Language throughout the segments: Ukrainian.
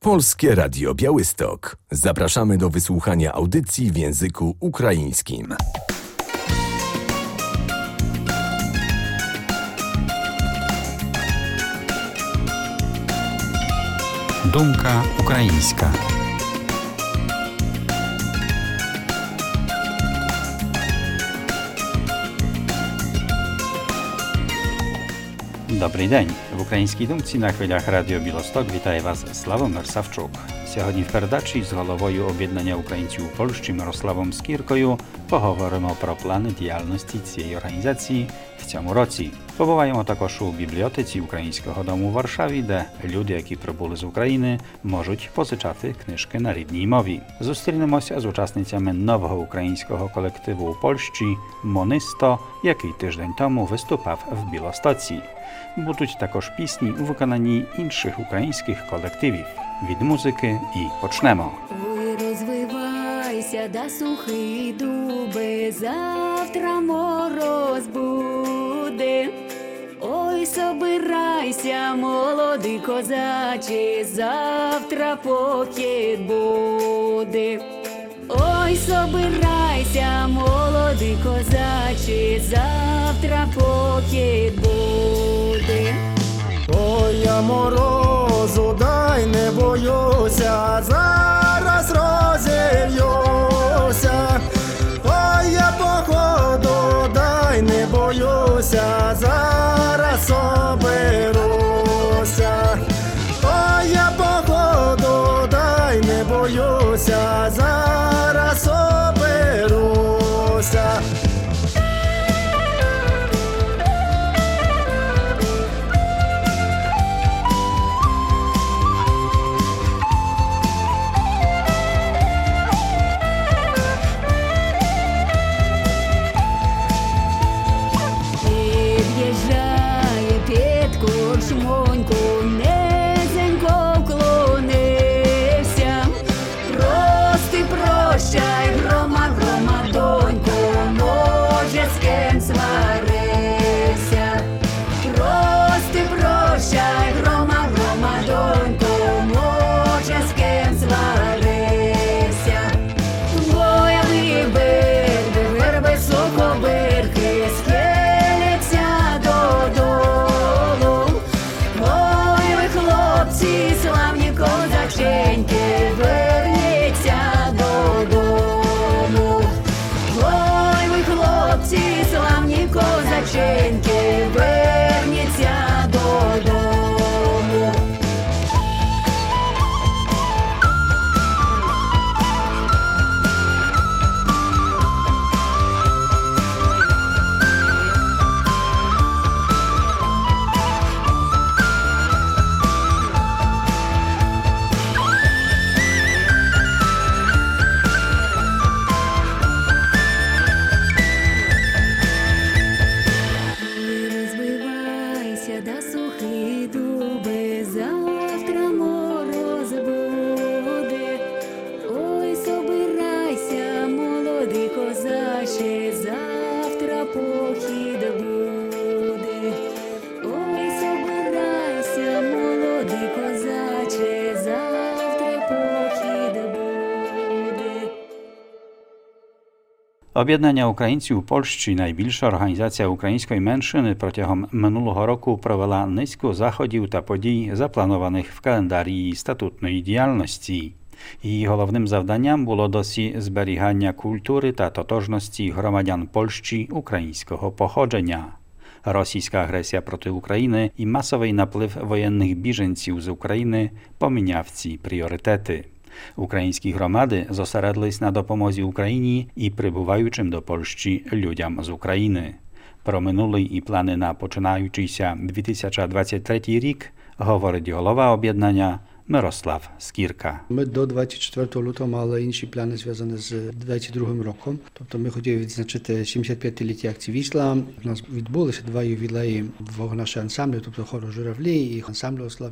Polskie Radio Białystok. Zapraszamy do wysłuchania audycji w języku ukraińskim. Думка українська. Добрий день! В українській думці на хвилях Радіо Білосток вітає вас Славомир Савчук. Сьогодні в передачі з головою об'єднання українців у Польщі Мирославом Скіркою поговоримо про плани діяльності цієї організації в цьому році. Побуваємо також у бібліотеці Українського дому у Варшаві, де люди, які прибули з України, можуть позичати книжки на рідній мові. Зустрінемося з учасницями нового українського колективу у Польщі «Монисто», який тиждень тому виступав в Білостоці. Будуть також пісні у виконанні інших українських колективів. Від музики і почнемо. Ой, розвивайся, да сухий дуби, завтра мороз буде. Ой, собирайся, молодий козаче, завтра похід буде. Ой, собирайся, молодий козаче, завтра похід буде. Ой, я морозу, дай не боюся, зараз розілюся. Ой, я походу, дай не боюся, зараз оберуся. Ой, я походу, дай не боюся, зараз оберуся. Шмоньку низенько вклонився, прости, прощай, грома, доньку, може з ким сварився. Прости, прощай, грома, доньку, може з ким сварився. Вояли верби, соковирки, схиляться додолу. Ой, ви, хлопці, славні козаченьки, верніться додому. Ой, ви, хлопці, славні козаченьки, верніться додому. Розвивайся, да сухий дуби, завтра мороз буде. Ой, собирайся, молодий козаче, завтра похід буде. Ой, собирайся, молодий козаче, завтра похід буде. Об'єднання українців у Польщі, найбільша організація української меншини, протягом минулого року провела низку заходів та подій, запланованих в календарі її статутної діяльності. Її головним завданням було досі зберігання культури та тотожності громадян Польщі українського походження. Російська агресія проти України і масовий наплив воєнних біженців з України поміняв ці пріоритети. Українські громади зосередились на допомозі Україні і прибуваючим до Польщі людям з України. Про минулий і плани на починаючийся 2023 рік говорить голова об'єднання Мирослав Скірка. Ми до 24 лютого мали інші плани, зв'язані з 22 роком. Тобто ми хотіли відзначити 75-ліття акції «Вісла». У нас відбулися два ювілеї двох наших ансамблів, тобто хору «Журавлі» і ансамблю «Слав'яни».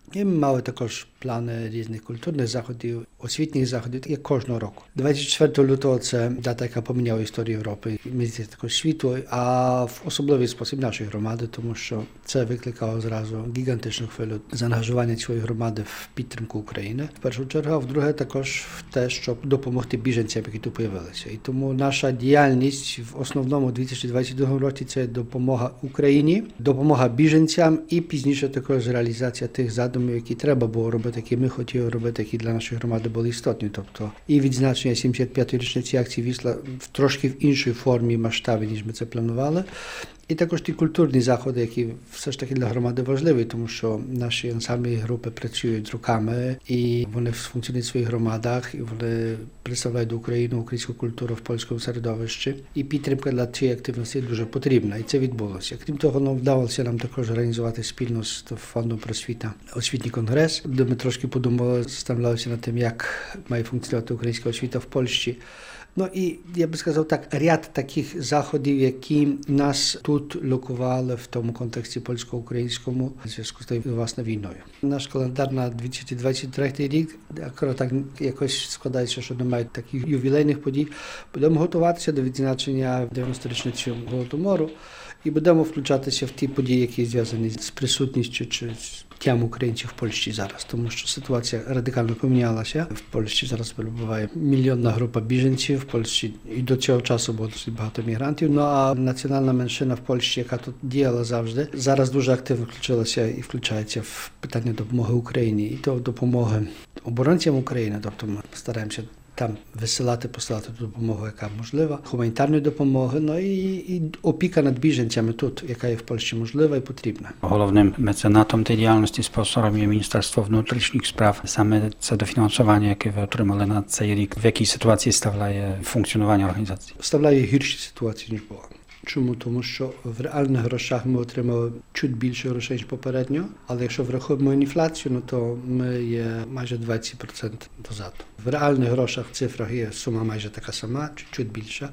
І ми мали також плани різних культурних заходів, освітніх заходів, як кожного року. 24 лютого – це дата, яка поміняла історію Європи, ми також світу, а в особливий спосіб нашої громади, тому що це викликало зразу гігантичну хвилю заангажування цієї громади в підтримку України. В першу чергу, а в-друге також в те, щоб допомогти біженцям, які тут появилися. І тому наша діяльність в основному у 2022 році – це допомога Україні, допомога біженцям і пізніше також реалізація тих задумів, які треба було робити, які ми хотіли робити, які для нашої громади були істотні. Тобто і відзначення 75-ї річниці акції «Вісла» в трошки в іншій формі і масштабі, ніж ми це планували. І також ті культурні заходи, які все ж таки для громади важливі, тому що наші ансамблі і групи працюють руками, і вони функціонують в своїх громадах, і вони представляють Україну, українську культуру в польському середовищі. І підтримка для цієї активності дуже потрібна, і це відбулося. Крім того, вдалося нам також організувати спільно з Фондом просвіта освітній конгрес, де ми трошки подумали, застanawiалися над тим, як має функціонувати українська освіта в Польщі. Ну і, я би сказав так, ряд таких заходів, які нас тут локували в тому контексті польсько-українському в зв'язку з власне війною. Наш календар на 2023 рік, акурат так якось складається, що немає таких ювілейних подій. Будемо готуватися до відзначення 90-річниці Голодомору і будемо включатися в ті події, які зв'язані з присутністю чи з тям українців в Польщі зараз, тому що ситуація радикально помінялася. В Польщі зараз перебуває мільйонна група біженців, в Польщі і до цього часу було досить багато мігрантів, ну а національна меншина в Польщі, яка тут діяла завжди, зараз дуже активно включилася і включається в питання допомоги Україні і то допомоги оборонцям України, тобто ми стараємося там посилати ту допомогу, яка можлива, гуманітарної допомоги, ну і опіка над біженцями тут, яка є в Польщі можлива і потрібна. Головним меценатом tej діяльності, спонсором є Міністерство внутрішніх справ. Саме це дофінансування, яке ви отримали на цей рік, в якій ситуації ставляє функціонування організації? Ставляє гірші ситуації, ніж було. Чому? Тому що в реальних грошах ми отримали чуть більше грошей, ніж попередньо, але якщо врахуємо інфляцію, ну, то ми є майже 20% дозаду. В реальних грошах, в цифрах є сума майже така сама, чуть більша,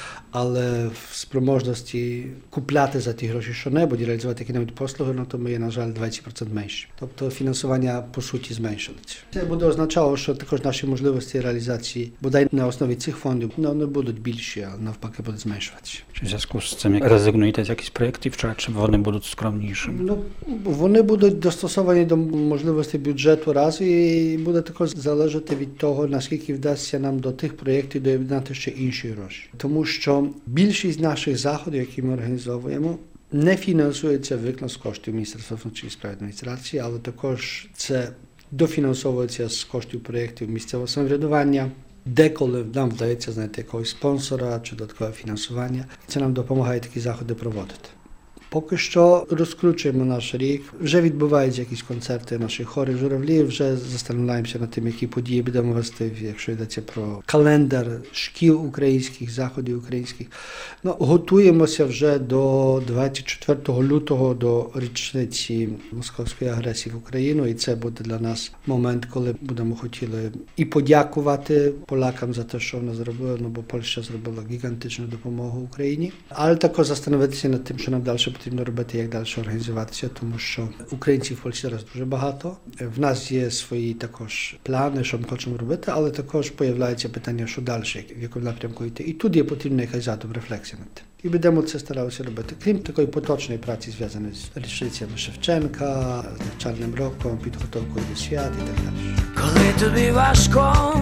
але в спроможності купляти за ті гроші що-небудь і реалізувати які-небудь послуги, ну, то ми є, на жаль, 20% менше. Тобто фінансування, по суті, зменшилося. Це буде означало, що також наші можливості реалізації, бодай на основі цих фондів, ну, не будуть більші, а навпаки будуть зменшуватися. Чи в зв'язку з цим резигнуєте з якихось проєктів, чи вони будуть скромнішими? Ну, вони будуть достосовані до можливостей бюджету раз, і буде також залежати від того, наскільки вдасться нам до тих проєктів доєднати ще інші гроші. Тому що більшість наших заходів, які ми організовуємо, не фінансується виключно з коштів Міністерства внутрішніх справ адміністрації, але також це дофінансовується з коштів проєктів місцевого самоврядування. Деколи нам вдається знайти якогось спонсора чи додаткове фінансування. Це нам допомагає такі заходи проводити. Поки що розкручуємо наш рік. Вже відбуваються якісь концерти наших хорів журавлів, вже застanawiаємося над тим, які події будемо вести, якщо йдеться про календар шкіл українських, заходів українських. Ну, готуємося вже до 24 лютого, до річниці московської агресії в Україну, і це буде для нас момент, коли будемо хотіли і подякувати полякам за те, що вони зробили, ну, бо Польща зробила гігантичну допомогу Україні, але також застановитися над тим, що нам далі потрібно робити, як далі організуватися, тому що українців в Польщі зараз дуже багато. В нас є свої також плани, що ми хочемо робити, але також появляється питання, що далі, в якому напрямку йти. І тут є потрібна якась задум, рефлексія над тим. І будемо це старалися робити. Крім такої поточної праці, зв'язаної з річницями Шевченка, з навчальним роком, підготовкою до свят і так далі. Коли тобі важко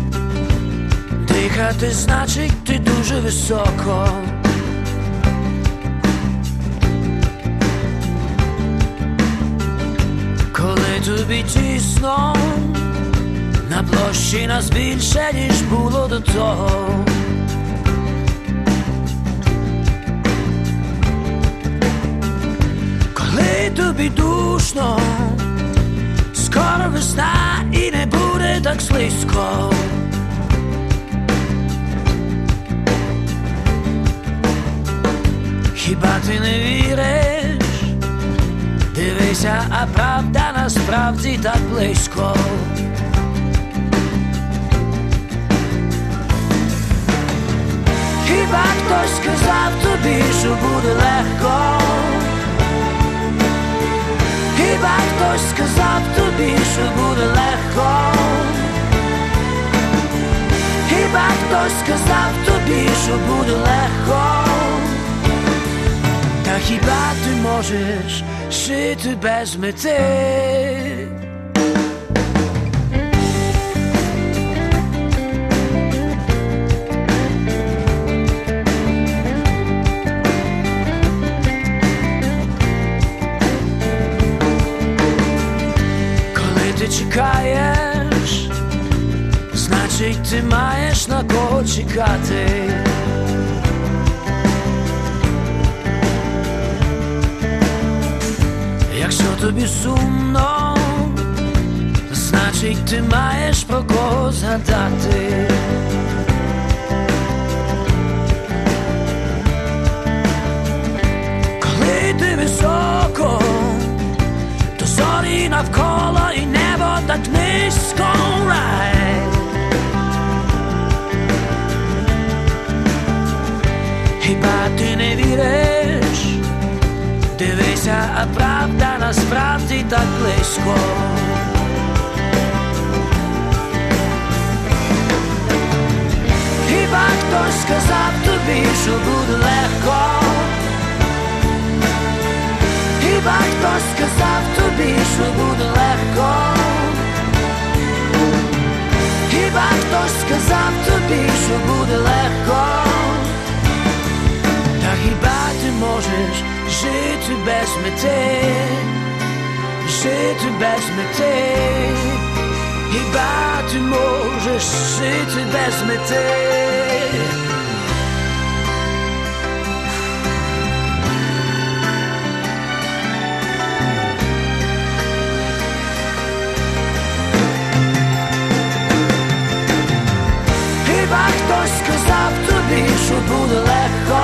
дихати, значить ти дуже високо. Коли тобі тісно, на площі нас більше, ніж було до того. Коли тобі душно, скоро весна і не буде так слизько. Хіба ти не віриш? Дивися, а правда насправді так близько. Хіба хтось сказав тобі, що буде легко? Хіба хтось сказав тобі, що буде легко. Хіба хтось сказав тобі, що буде легко? Та хіба ти можеш жити без мети? Коли ти чекаєш, значить ти маєш на кого чекати. Якщо тобі сумно, значить ти маєш про кого згадати. Коли ти високо, то зорі навколо і небо так низько, right? Хіба ти не віриш? Дивися, а правда насправді так близько. Хіба хтось сказав тобі, що буде легко? Хіба хтось сказав тобі, що буде легко? Хіба хтось сказав тобі, що буде легко? Та хіба ти можеш жити без мети, жити без мети? Хіба ти можеш жити без мети? Хіба хтось сказав тобі, що буде легко?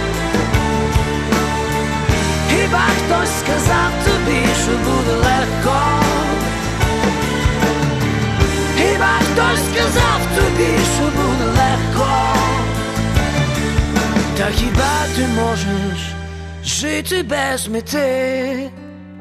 Хіба хтось сказав тобі, що буде легко? Хіба хтось сказав тобі, що буде легко? Та хіба ти можеш жити без мети?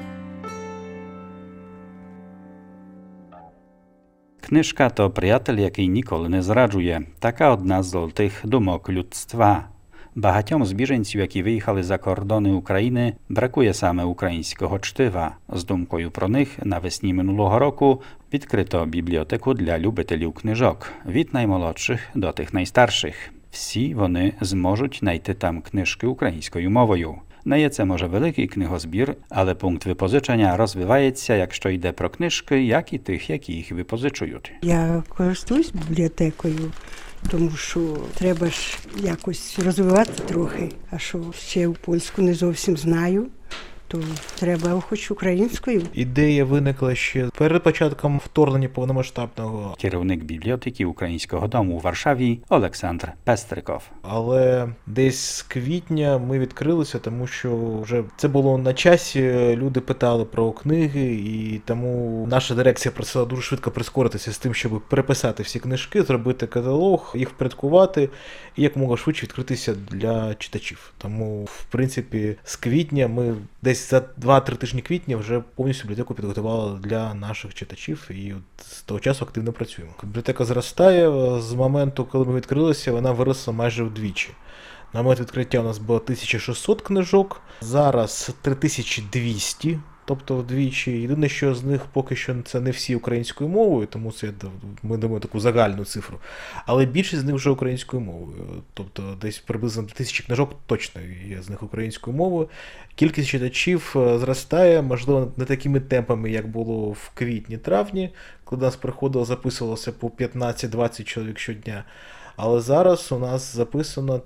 Книжка to приятель, який ніколи не зраджує. Така одна з золотих думок людства. Багатьом з біженців, які виїхали за кордони України, бракує саме українського чтива. З думкою про них навесні минулого року відкрито бібліотеку для любителів книжок, від наймолодших до тих найстарших. Всі вони зможуть знайти там книжки українською мовою. Не є це, може, великий книгозбір, але пункт випозичення розвивається, якщо йде про книжки, як і тих, які їх випозичують. Я користуюсь бібліотекою, тому що треба ж якось розвивати трохи, а що ще польську не зовсім знаю, то треба хоч українською. Ідея виникла ще перед початком вторгнення повномасштабного. Керівник бібліотеки Українського дому у Варшаві Олександр Пестриков. Але десь з квітня ми відкрилися, тому що вже це було на часі, люди питали про книги, і тому наша дирекція просила дуже швидко прискоритися з тим, щоб переписати всі книжки, зробити каталог, їх впорядкувати і якомога швидше відкритися для читачів. Тому, в принципі, з квітня ми десь за 2-3 тижні квітня вже повністю бібліотеку підготували для наших читачів і от з того часу активно працюємо. Бібліотека зростає, з моменту, коли ми відкрилися, вона виросла майже вдвічі. На момент відкриття у нас було 1600 книжок, зараз 3200, тобто вдвічі. Єдине, що з них поки що це не всі українською мовою, тому це ми дамо таку загальну цифру. Але більшість з них вже українською мовою. Тобто десь приблизно 2000 книжок точно є з них українською мовою. Кількість читачів зростає, можливо, не такими темпами, як було в квітні-травні, коли до нас приходило, записувалося по 15-20 чоловік щодня. Але зараз у нас записано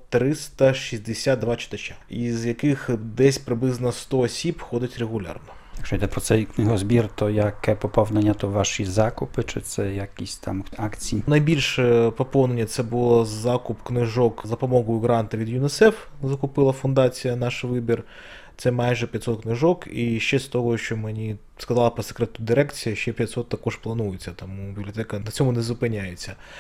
362 читача, із яких десь приблизно 100 осіб ходить регулярно. Якщо йде про цей книгозбір, то яке поповнення, то ваші закупи, чи це якісь там акції? Найбільше поповнення це було закуп книжок за допомогою гранту від ЮНІСЕФ, закупила фундація «Наш вибір». Це майже 500 книжок, і ще з того, що мені сказала по секрету дирекція, ще 500 також планується, тому бібліотека на цьому не зупиняється.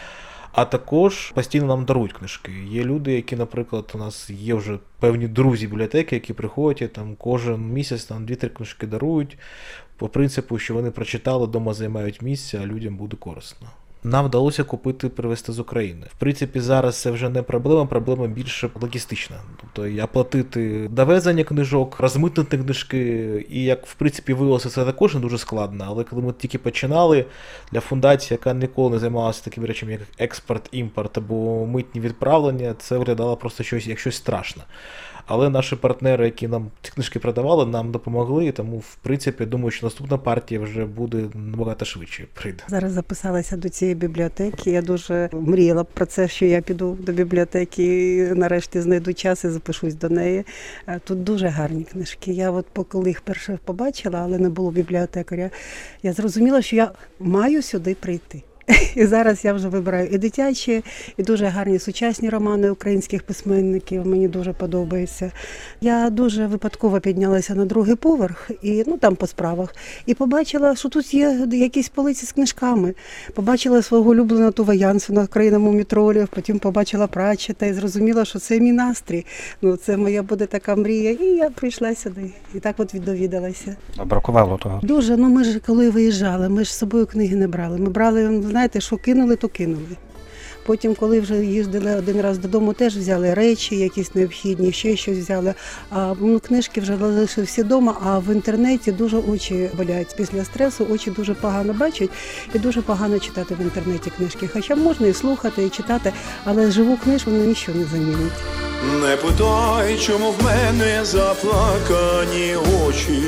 А також постійно нам дарують книжки. Є люди, які, наприклад, у нас є вже певні друзі бібліотеки, які приходять, там кожен місяць там 2-3 книжки дарують, по принципу, що вони прочитали, вдома займають місце, а людям буде корисно. Нам вдалося привезти з України. В принципі, зараз це вже не проблема більше логістична. Тобто оплатити довезення книжок, розмитнити книжки, і як, в принципі, виявилося, це також не дуже складно, але коли ми тільки починали, для фундації, яка ніколи не займалася такими речами, як експорт, імпорт або митні відправлення, це виглядало просто як щось страшне. Але наші партнери, які нам ці книжки продавали, нам допомогли, тому, в принципі, думаю, що наступна партія вже буде набагато швидше прийде. Зараз записалася до цієї бібліотеки. Я дуже мріяла про це, що я піду до бібліотеки, і нарешті знайду час і запишусь до неї. Тут дуже гарні книжки. Я коли їх перше побачила, але не було бібліотекаря, я зрозуміла, що я маю сюди прийти. І зараз я вже вибираю і дитячі, і дуже гарні сучасні романи українських письменників. Мені дуже подобається. Я дуже випадково піднялася на другий поверх, і там по справах, і побачила, що тут є якісь полиці з книжками. Побачила свого улюбленого Тува Янсена «Країна мумітролів», потім побачила Пратчета і зрозуміла, що це мій настрій. Це моя буде така мрія. І я прийшла сюди. І так довідалася. Бракувало того? Дуже. Ми ж коли виїжджали, ми ж з собою книги не брали. Ми брали, знаєте, що кинули, то кинули. Потім, коли вже їздили один раз додому, теж взяли речі, якісь необхідні, ще щось взяли. А книжки вже залишили всі вдома, а в інтернеті дуже очі болять. Після стресу очі дуже погано бачать і дуже погано читати в інтернеті книжки. Хоча можна і слухати, і читати, але живу книжку нічого не замінить. Не питай, чому в мене заплакані очі,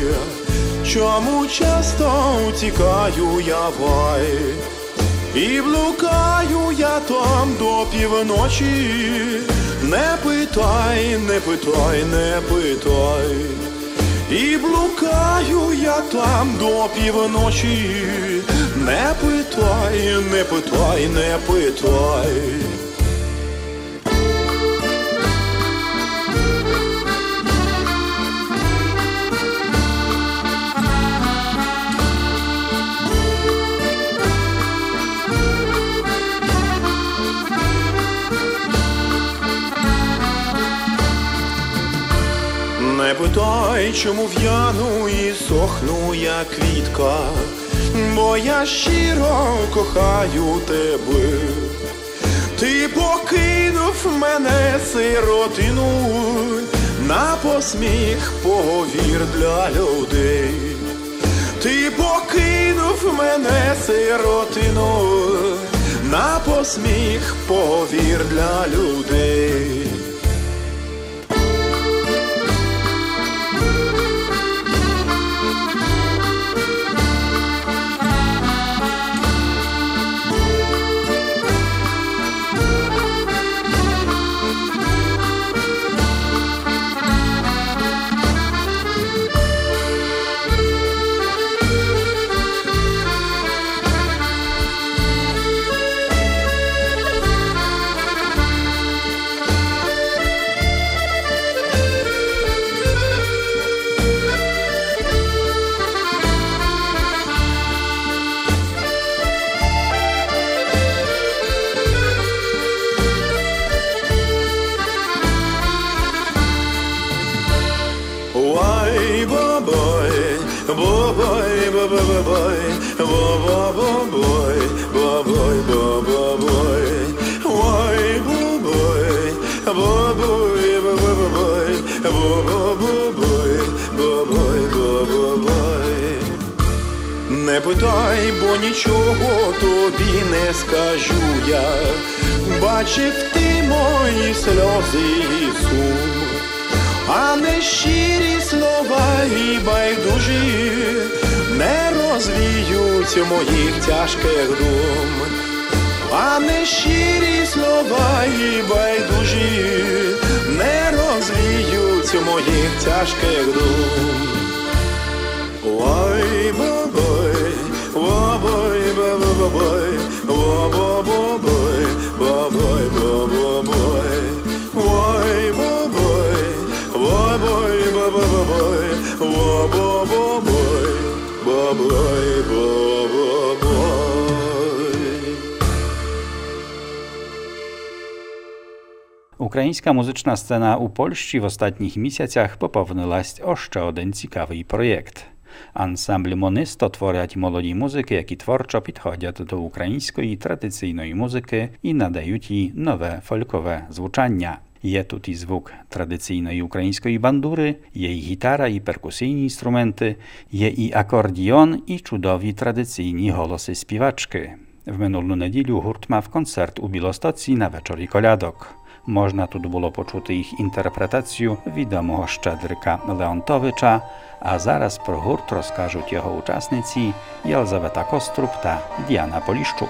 чому часто утікаю я вай, і блукаю я там до півночі. Не питай, не питай, не питай, і блукаю я там до півночі. Не питай, не питай, не питай. Не питай, чому в'яну і сохну я квітка, бо я щиро кохаю тебе. Ти покинув мене, сиротину, на посміх поговір для людей. Ти покинув мене, сиротину, на посміх поговір для людей. Не питай, бо нічого тобі не скажу я. Бачив ти мої сльози і сум, а не щирі слова і байдужі не розвіють моїх тяжких дум. А не щирі слова і байдужі не розвіють моїх тяжких дум. Ой, бабой, бабой, бабой, бабой, бабой, бабой, ой, бабой, бабой, бабой, бабой, бабой, бабой. Українська музична сцена у Польщі в останніх місяцях поповнилась о ще один цікавий проєкт. Ансамбль «Монисто» творять молоді музики, які творчо підходять до української традиційної музики і надають їй нове фолькове звучання. Є тут і звук традиційної української бандури, є і гітара, і перкусійні інструменти, є і акордіон, і чудові традиційні голоси співачки. В минулу неділю гурт мав концерт у Білостоці на вечорі колядок. Можна тут було почути їх інтерпретацію відомого щедрика Леонтовича, а зараз про гурт розкажуть його учасниці Єлизавета Коструб та Діана Поліщук.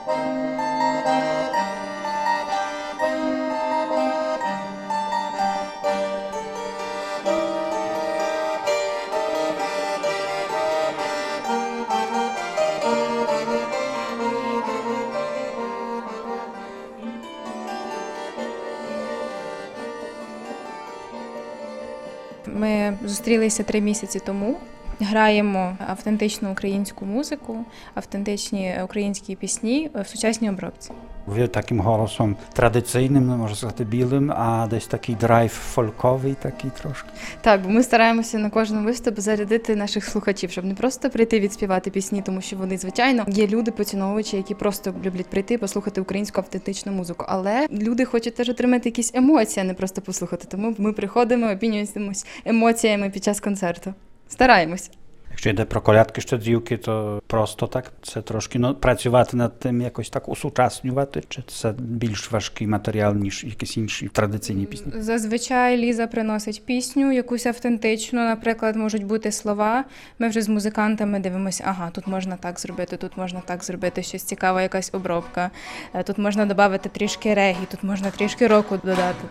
Ми зустрілися 3 місяці тому. Граємо автентичну українську музику, автентичні українські пісні в сучасній обробці. Ви таким голосом традиційним, можна сказати, білим, а десь такий драйв фольковий такий трошки. Так, бо ми стараємося на кожному виступі зарядити наших слухачів, щоб не просто прийти відспівати пісні, тому що вони, звичайно, є люди, поціновувачі, які просто люблять прийти послухати українську автентичну музику. Але люди хочуть теж отримати якісь емоції, а не просто послухати. Тому ми приходимо, обмінюємося емоціями під час концерту. Стараємося. Якщо йде про колядки, щедрівки, то просто так, це трошки працювати над тим, якось так усучаснювати, чи це більш важкий матеріал, ніж якісь інші традиційні пісні? Зазвичай Ліза приносить пісню, якусь автентичну, наприклад, можуть бути слова. Ми вже з музикантами дивимося, ага, тут можна так зробити, тут можна так зробити, щось цікаве, якась обробка. Тут можна додати трішки регі, тут можна трішки року додати.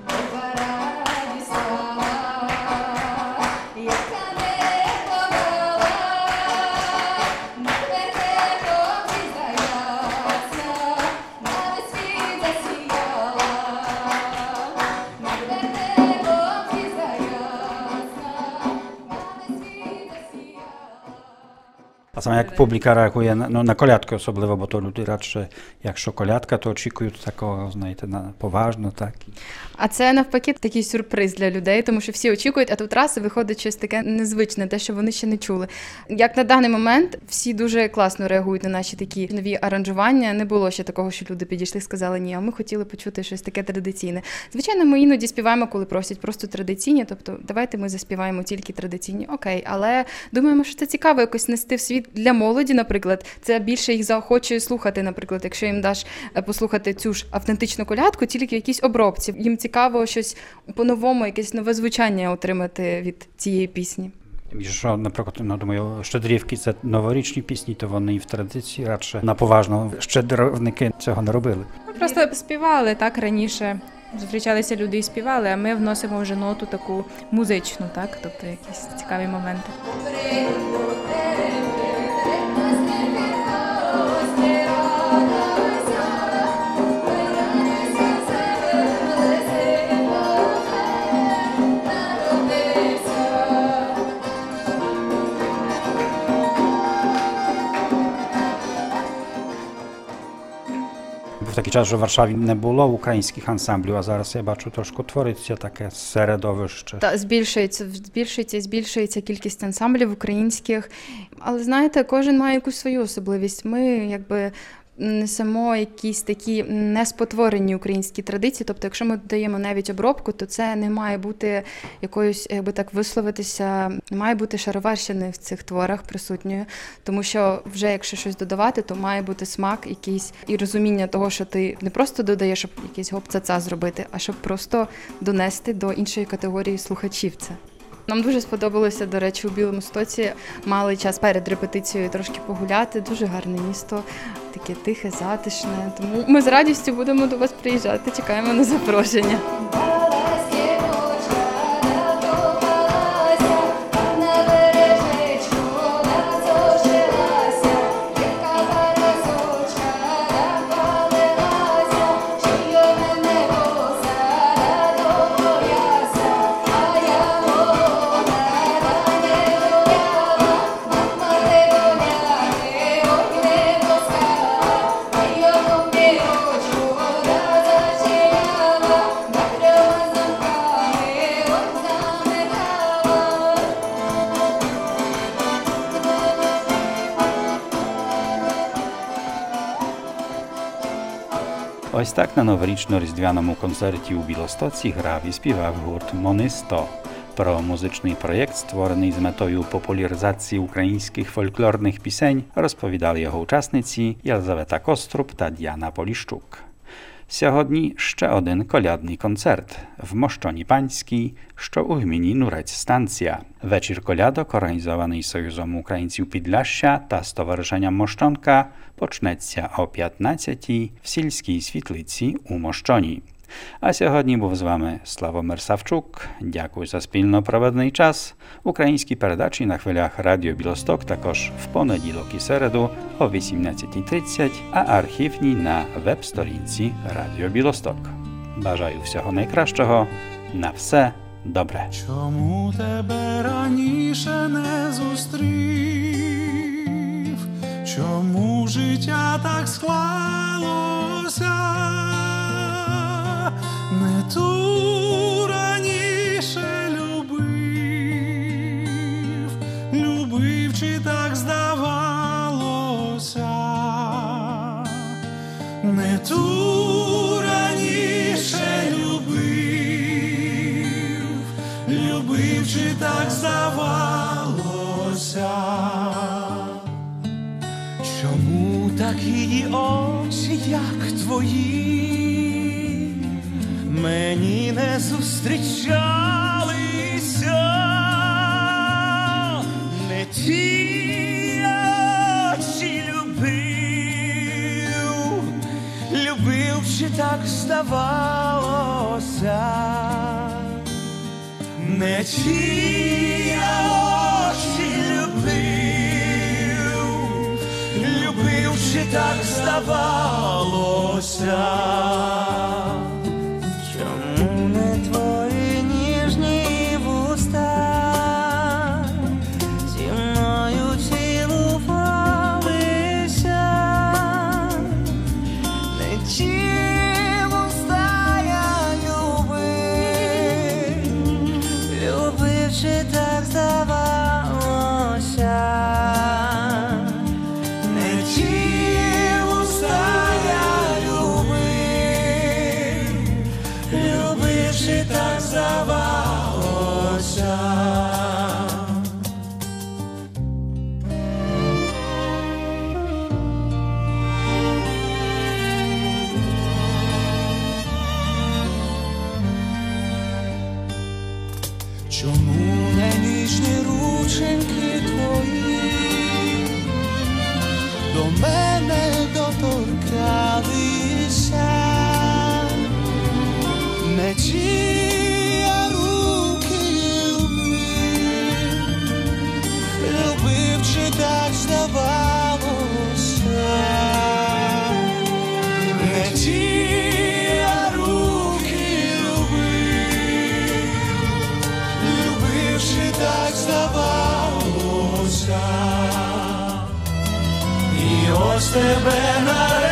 A same jak publika reaguje na колядки особливо, бо то люди радше, якщо колядка, то очікують такого, знаєте, поважно, так. А це навпаки такий сюрприз для людей, тому що всі очікують, а тут раз і виходить щось таке незвичне, те, що вони ще не чули. Як на даний момент, всі дуже класно реагують на наші такі нові аранжування. Не було ще такого, що люди підійшли і сказали, ні, а ми хотіли почути щось таке традиційне. Звичайно, ми іноді співаємо, коли просять просто традиційні, тобто давайте ми заспіваємо тільки традиційні, окей, але думаємо, що це цікаво якось нести в світ для молоді, наприклад. Це більше їх заохочує слухати, наприклад, якщо їм даш послухати цю ж автентичну колядку, тільки в якійсь обробці. Їм цікаво щось по-новому, якесь нове звучання отримати від цієї пісні. Що, наприклад, думаю, щедрівки – це новорічні пісні, то вони в традиції радше на поважно щедрівники цього не робили. Ми просто співали так раніше. Зустрічалися люди і співали, а ми вносимо вже ноту таку музичну, так? Тобто якісь цікаві моменти. Був такий час, що в Варшаві не було українських ансамблів, а зараз я бачу, трошки твориться таке середовище. Та збільшується кількість ансамблів українських. Але знаєте, кожен має якусь свою особливість. Ми якби несемо якісь такі неспотворені українські традиції. Тобто, якщо ми додаємо навіть обробку, то це не має бути якоюсь, якби так висловитися, не має бути шароварщини в цих творах присутньою. Тому що вже якщо щось додавати, то має бути смак якийсь і розуміння того, що ти не просто додаєш, щоб якийсь гоп-ца-ца зробити, а щоб просто донести до іншої категорії слухачів це. Нам дуже сподобалося, до речі, у Білостоці. Мали час перед репетицією трошки погуляти. Дуже гарне місто, таке тихе, затишне. Тому ми з радістю будемо до вас приїжджати. Чекаємо на запрошення. Ось так на новорічно-різдвяному концерті у Білостоці грав і співав гурт «Монисто». Про музичний проєкт, створений з метою популяризації українських фольклорних пісень, розповідали його учасниці Єлизавета Коструб та Діана Поліщук. Сьогодні ще один колядний концерт в Мощоні Панській, що у гміні Нурець-Станція. Вечір колядок, організований Союзом українців Підляшшя та Стоwarzyszенням Мощонка, почнеться о 15-й в сільській світлиці у Мощоні. А сьогодні був з вами Славомир Савчук. Дякую за спільно проведений час. Українські передачі на хвилях Радіо Білосток також в понеділок і середу о 18:30, а архівні на веб-сторінці Радіо Білосток. Бажаю всього найкращого. На все добре. Чому тебе раніше не зустрів? Чому життя так склалося? Не ту раніше любив, чи так здавалося? Не ту раніше любив, чи так здавалося? Чому так її очі, як твої, мені не зустрічалися? Не ті очі любив, чи так здавалося? Не ті очі любив, чи так здавалося? Чому не твої ніжні вуста зі мною цілувалися? Не ті вуста я любив, чи так здавалося? Не ті вуста я любив, чи так здавалося? Чому не ніжні рученьки твої до мене доторкалися? Не ті я руки любив, чи так здавалося? Не ті я руки любив, чи так здавалося? І ось тебе на